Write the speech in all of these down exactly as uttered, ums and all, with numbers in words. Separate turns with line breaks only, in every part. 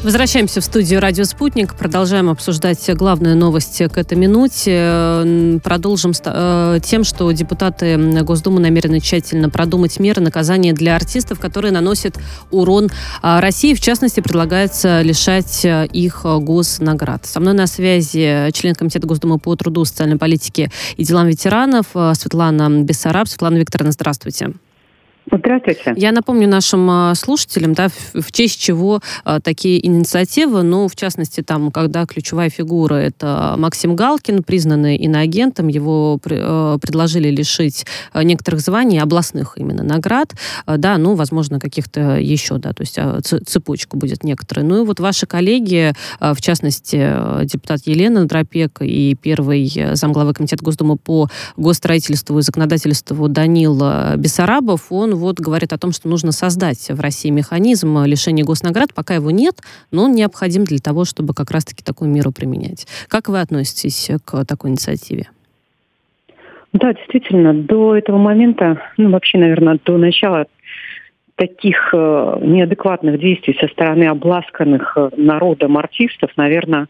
Возвращаемся в студию «Радио Спутник». Продолжаем обсуждать главные новости к этой минуте. Продолжим тем, что депутаты Госдумы намерены тщательно продумать меры наказания для артистов, которые наносят урон России. В частности, предлагается лишать их госнаград. Со мной на связи член Комитета Госдумы по труду, социальной политике и делам ветеранов Светлана Бессараб. Светлана Викторовна, здравствуйте.
Здравствуйте.
Я напомню нашим слушателям, да, в, в честь чего а, такие инициативы, ну, в частности, там, когда ключевая фигура — это Максим Галкин, признанный иноагентом, его при, э, предложили лишить некоторых званий, областных именно наград, э, да, ну, возможно, каких-то еще, да, то есть э, цепочку будет некоторые. Ну, и вот ваши коллеги, э, в частности, э, депутат Елена Дропек и первый замглавы Комитета Госдумы по госстроительству и законодательству Данил Бессарабов, он вот говорит о том, что нужно создать в России механизм лишения госнаград. Пока его нет, но он необходим для того, чтобы как раз-таки такую меру применять. Как вы относитесь к такой инициативе?
Да, действительно, до этого момента, ну вообще, наверное, до начала таких э, неадекватных действий со стороны обласканных народом артистов, наверное,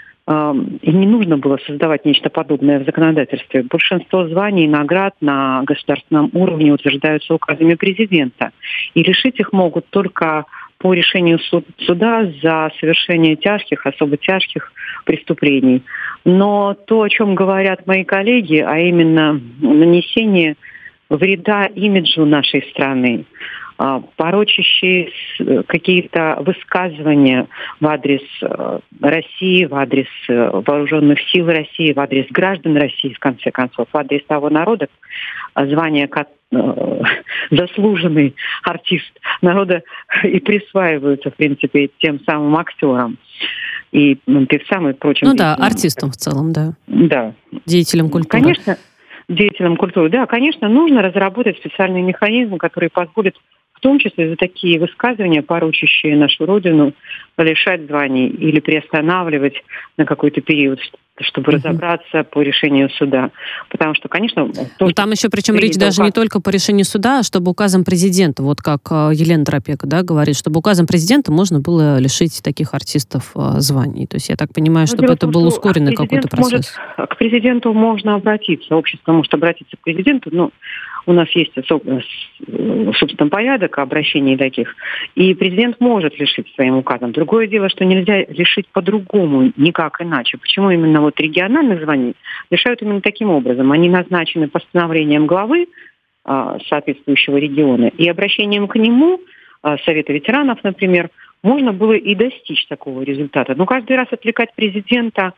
и не нужно было создавать нечто подобное в законодательстве. Большинство званий и наград на государственном уровне утверждаются указами президента. И лишить их могут только по решению суд, суда за совершение тяжких, особо тяжких преступлений. Но то, о чем говорят мои коллеги, а именно нанесение вреда имиджу нашей страны, порочащие какие-то высказывания в адрес России, в адрес вооруженных сил России, в адрес граждан России, в конце концов, в адрес того народа, звание заслуженный артист народа и присваиваются, в принципе, тем самым актерам и певцам и прочим.
Ну да, артистам в целом, да.
Да.
Деятелям культуры.
Конечно, деятелям культуры. Да, конечно, нужно разработать специальный механизм, который позволит в том числе за такие высказывания, порочащие нашу Родину, лишать званий или приостанавливать на какой-то период, чтобы угу. разобраться по решению суда. Потому что, конечно... То,
ну, там еще, причем речь даже указ... не только по решению суда, а чтобы указом президента, вот как Елена Дропек, да, говорит, чтобы указом президента можно было лишить таких артистов званий. То есть я так понимаю, чтобы это том, был ускоренный какой-то процесс.
Может, к президенту можно обратиться, общество может обратиться к президенту, но у нас есть, собственно, порядок обращений таких, и президент может лишить своим указом. Другое дело, что нельзя лишить по-другому, никак иначе. Почему именно вот региональных званий лишают именно таким образом? Они назначены постановлением главы а, соответствующего региона, и обращением к нему, а, Совета ветеранов, например, можно было и достичь такого результата. Но каждый раз отвлекать президента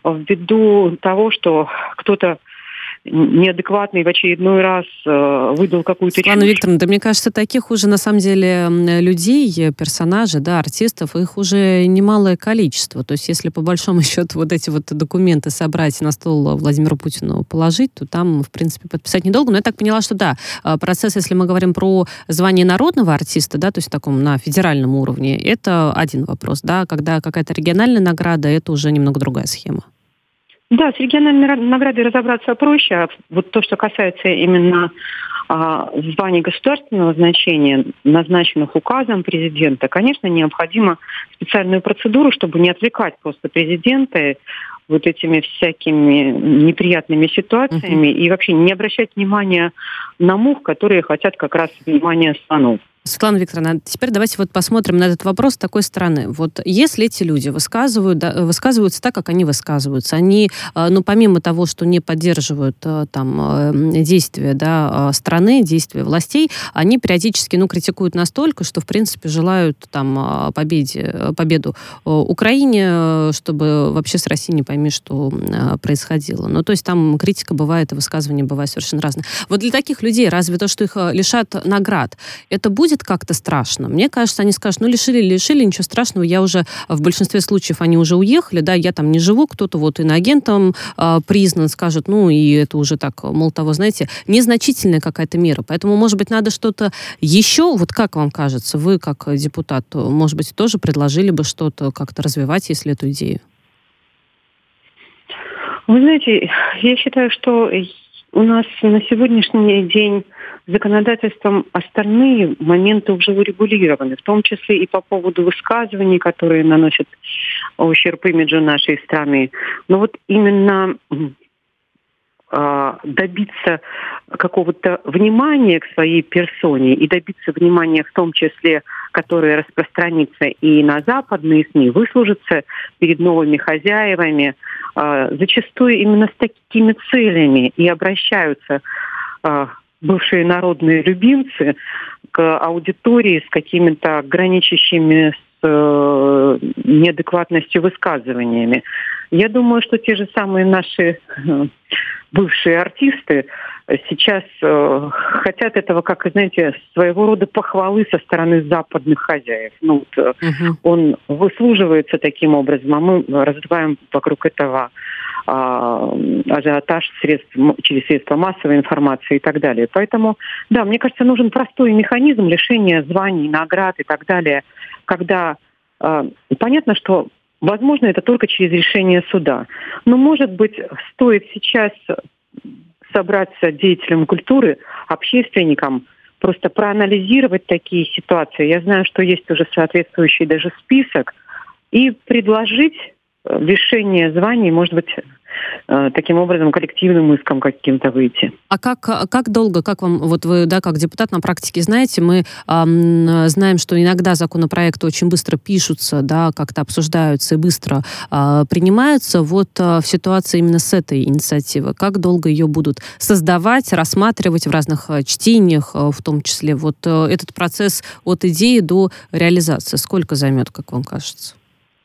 ввиду того, что кто-то неадекватный в очередной раз э, выдал какую-то чушь.
Светлана Викторовна, да мне кажется, таких уже на самом деле людей, персонажей, да, артистов, их уже немалое количество. То есть если по большому счету вот эти вот документы собрать на стол Владимиру Путину положить, то там, в принципе, подписать недолго. Но я так поняла, что да, процесс, если мы говорим про звание народного артиста, да, то есть в таком на федеральном уровне, это один вопрос, да, когда какая-то региональная награда, это уже немного другая схема.
Да, с региональной наградой разобраться проще. А вот то, что касается именно а, званий государственного значения, назначенных указом президента, конечно, необходима специальную процедуру, чтобы не отвлекать просто президента вот этими всякими неприятными ситуациями uh-huh. и вообще не обращать внимания на мух, которые хотят как раз внимания слонов.
Светлана Викторовна, теперь давайте вот посмотрим на этот вопрос с такой стороны. Вот если эти люди высказывают, да, высказываются так, как они высказываются, они, ну, помимо того, что не поддерживают там действия, да, страны, действия властей, они периодически, ну, критикуют настолько, что, в принципе, желают там победе, победу Украине, чтобы вообще с Россией не пойми, что происходило. Ну, то есть там критика бывает, и высказывания бывают совершенно разные. Вот для таких людей разве то, что их лишат наград, это будет как-то страшно? Мне кажется, они скажут, ну, лишили, лишили, ничего страшного, я уже, в большинстве случаев они уже уехали, да, я там не живу, кто-то вот иноагентом э, признан, скажет, ну, и это уже так, мол, того, знаете, незначительная какая-то мера. Поэтому, может быть, надо что-то еще, вот как вам кажется, вы, как депутат, может быть, тоже предложили бы что-то как-то развивать, если эту идею?
Вы знаете, я считаю, что у нас на сегодняшний день законодательством остальные моменты уже урегулированы, в том числе и по поводу высказываний, которые наносят ущерб имиджу нашей страны. Но вот именно добиться какого-то внимания к своей персоне и добиться внимания в том числе, которое распространится и на западные СМИ, выслужиться перед новыми хозяевами, зачастую именно с такими целями и обращаются бывшие народные любимцы к аудитории с какими-то граничащими с неадекватностью высказываниями. Я думаю, что те же самые наши бывшие артисты сейчас э, хотят этого, как, знаете, своего рода похвалы со стороны западных хозяев. Ну, вот, uh-huh. Он выслуживается таким образом, а мы раздуваем вокруг этого э, ажиотаж средств, через средства массовой информации и так далее. Поэтому, да, мне кажется, нужен простой механизм лишения званий, наград и так далее, когда э, понятно, что возможно, это только через решение суда. Но, может быть, стоит сейчас собраться деятелям культуры, общественникам, просто проанализировать такие ситуации. Я знаю, что есть уже соответствующий даже список, и предложить лишение званий, может быть, таким образом коллективным иском каким-то выйти.
А как, как долго, как вам, вот вы, да, как депутат на практике знаете, мы эм, знаем, что иногда законопроекты очень быстро пишутся, да, как-то обсуждаются и быстро э, принимаются. Вот э, в ситуации именно с этой инициативы, как долго ее будут создавать, рассматривать в разных э, чтениях, э, в том числе, вот э, этот процесс от идеи до реализации, сколько займет, как вам кажется?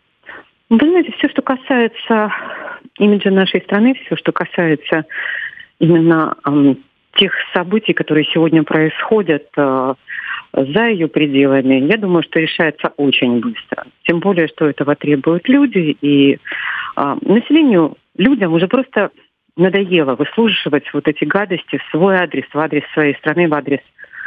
Вы знаете, все, что касается имиджа нашей страны, все, что касается именно э, тех событий, которые сегодня происходят э, за ее пределами, я думаю, что решается очень быстро. Тем более, что этого требуют люди, и э, населению, людям уже просто надоело выслушивать вот эти гадости в свой адрес, в адрес своей страны, в адрес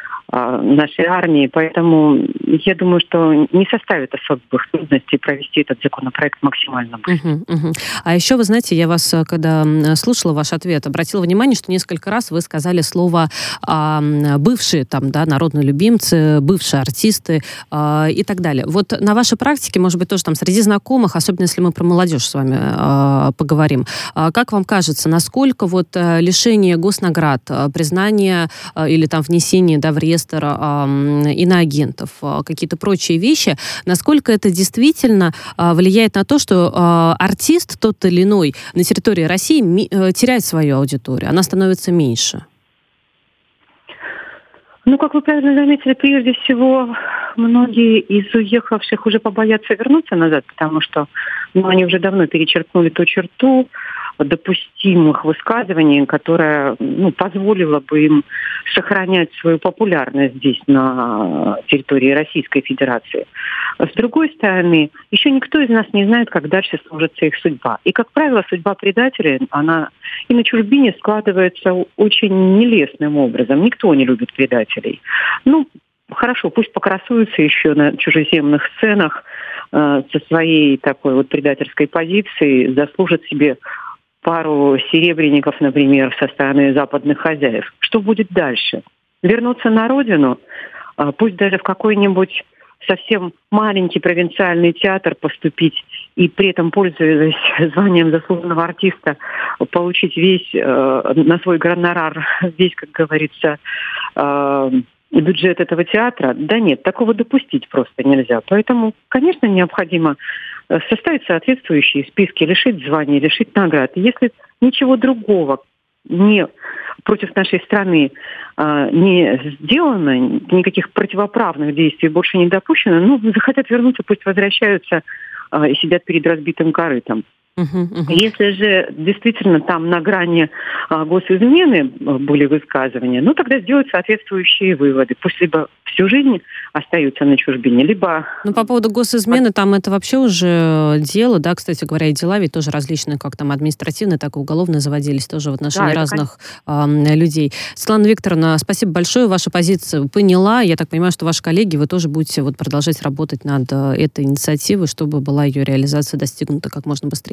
нашей армии, поэтому я думаю, что не составит особых трудностей провести этот законопроект максимально быстро.
Uh-huh, uh-huh. А еще, вы знаете, я вас, когда слушала ваш ответ, обратила внимание, что несколько раз вы сказали слово а, «бывшие», там, да, народные любимцы, бывшие артисты а, и так далее. Вот на вашей практике, может быть, тоже там среди знакомых, особенно если мы про молодежь с вами а, поговорим, а, как вам кажется, насколько вот лишение госнаград, признание а, или там внесение, да, в реестр иноагентов, какие-то прочие вещи, насколько это действительно влияет на то, что артист тот или иной на территории России теряет свою аудиторию, она становится меньше?
Ну, как вы правильно заметили, прежде всего, многие из уехавших уже побоятся вернуться назад, потому что ну, они уже давно перечеркнули ту черту допустимых высказываний, которая ну, позволила бы им сохранять свою популярность здесь, на территории Российской Федерации. С другой стороны, еще никто из нас не знает, как дальше сложится их судьба. И, как правило, судьба предателей, она и на чужбине складывается очень нелестным образом. Никто не любит предателей. Ну, хорошо, пусть покрасуются еще на чужеземных сценах э, со своей такой вот предательской позицией, заслужат себе пару серебряников, например, со стороны западных хозяев. Что будет дальше? Вернуться на родину, пусть даже в какой-нибудь совсем маленький провинциальный театр поступить и при этом, пользуясь званием заслуженного артиста, получить весь э, на свой гонорар, весь, как говорится, э, бюджет этого театра? Да нет, такого допустить просто нельзя. Поэтому, конечно, необходимо составить соответствующие списки, лишить званий, лишить наград. Если ничего другого не против нашей страны а, не сделано, никаких противоправных действий больше не допущено, ну, захотят вернуться, пусть возвращаются а, и сидят перед разбитым корытом. Uh-huh, uh-huh. Если же действительно там на грани а, госизмены были высказывания, ну тогда сделать соответствующие выводы. Пусть либо всю жизнь остаются на чужбине, либо...
Ну, по поводу госизмены, там это вообще уже дело, да, кстати говоря, и дела ведь тоже различные, как там административные, так и уголовные заводились тоже в отношении да, разных э, людей. Светлана Викторовна, спасибо большое, ваша позиция поняла. Я так понимаю, что ваши коллеги, вы тоже будете вот продолжать работать над этой инициативой, чтобы была ее реализация достигнута как можно быстрее.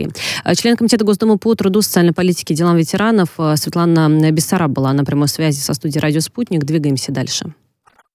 России. Член Комитета Госдумы по труду, социальной политике и делам ветеранов Светлана Бессараб была на прямой связи со студией «Радио Спутник». Двигаемся дальше.